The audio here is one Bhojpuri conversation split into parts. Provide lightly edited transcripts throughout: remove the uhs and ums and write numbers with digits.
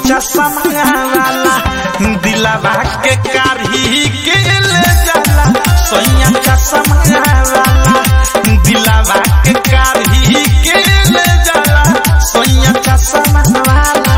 चश्मा वाला दिलवा के कारी के ले जाला सोया चश्मा वाला दिलवा के कारी के ले जाला सोया चश्मा वाला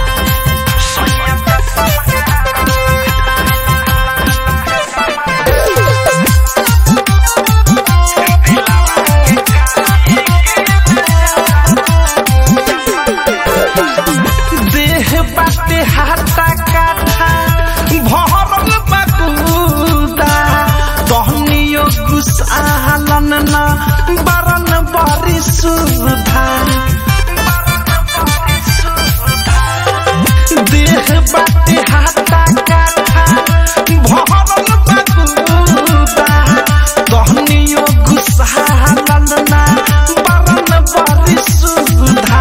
बाटे हाथा काठा भरल बकुदा तहनियो गुसालन न बरन बरी सुधा देह बाटे हाथा काठा भरल बकुदा तहनियो गुसालन न बरन बरी सुधा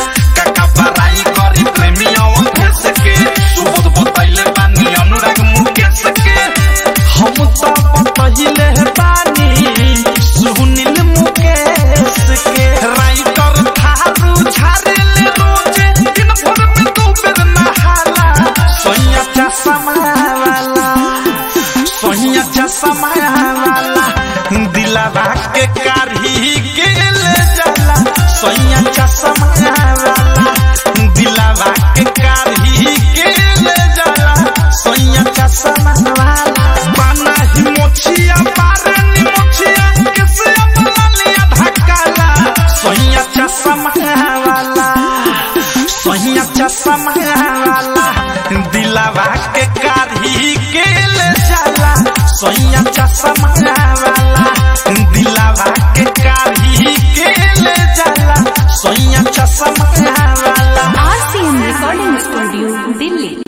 चश्मा वाला दिलवा के कारी के ले जाला सोया चश्मा वाला दिलवा के कारी के ले जाला सोया चश्मा वाला बना ही मोछिया पारनी मोछिया कैसे अपना लिया धक्काला सोया चश्मा वाला सोया चश्मा वाला दिलवा के कारी के ले जाला सोया चश्मा वाला दिलवा के कारी के ले जाला सोया चश्मा वाला। RCM recording studio Delhi.